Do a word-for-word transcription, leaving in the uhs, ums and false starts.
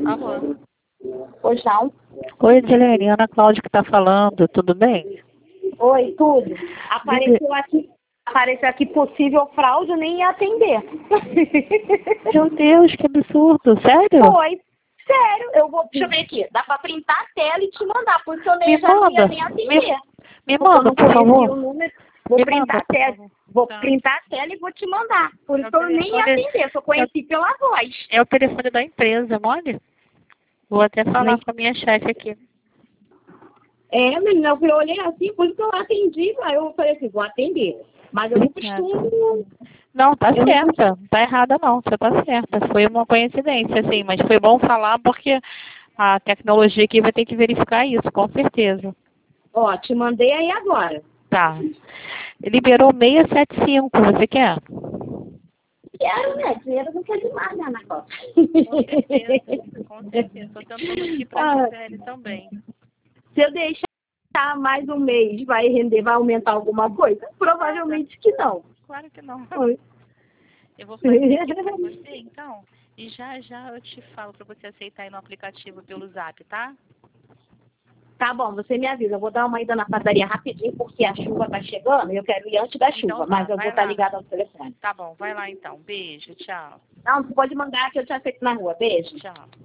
Alô? Pois não? Oi, Edilene, Ana Cláudia que está falando, tudo bem? Oi, tudo. Apareceu aqui, apareceu aqui possível fraude, eu nem ia atender. Meu Deus, que absurdo, sério? Foi. Sério, eu vou. Deixa eu ver aqui. Dá pra printar a tela e te mandar, porque eu nem, Me já não ia manda, nem atender. me, me Porque eu manda, não por conhecia favor. o número. Vou Me printar manda, a por tela. favor. Vou Tá. printar a tela e vou te mandar. Por É isso o que eu nem ia telefone- atender, eu só conheci pela voz. É o telefone da empresa, mole? Vou até falar Mas- com a minha chefe aqui. É, menina, eu olhei assim, por isso que eu atendi, aí eu falei assim, vou atender. Mas eu não costumo. Não, tá Eu não certa. Não tá errada não, você tá certa. Foi uma coincidência, assim, mas foi bom falar porque a tecnologia aqui vai ter que verificar isso, com certeza. Ó, te mandei aí agora. Tá. Liberou seiscentos e setenta e cinco, você quer? Quero, né? Dinheiro não quer demais, né, Ana Costa? Com certeza, com certeza. Estou tentando aqui para a Ah, Gisele também. se eu deixar mais um mês, vai render, vai aumentar alguma coisa? Provavelmente que não. Claro que não. Oi. Eu vou fazer aqui para você, então, e já já eu te falo para você aceitar aí no aplicativo pelo Zap, tá? Tá bom, você me avisa. Eu vou dar uma ida na padaria rapidinho, porque a chuva tá chegando e eu quero ir antes da chuva, Então tá, mas eu vai vou estar lá. ligada ao telefone. Tá bom, vai lá então. Beijo, tchau. Não, você pode mandar que eu te aceito na rua. Beijo. Tchau.